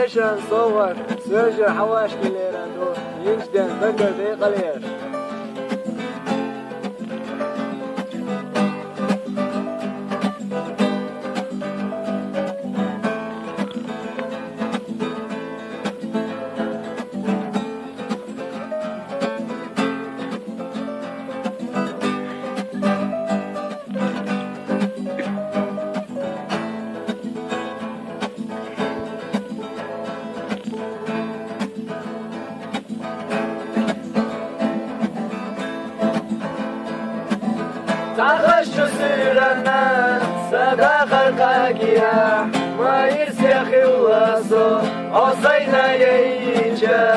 عيشان صور سيرجر حواش كليران دور ينجدن بقر دي قليش تخش سيرنا صدق القاكيا ما يرسخ وصو عصينا يجا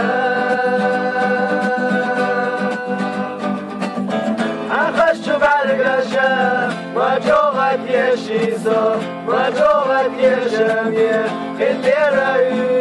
أخش بالقشا ما جوغت يشيسو ما جوغت يشمي اللي رأي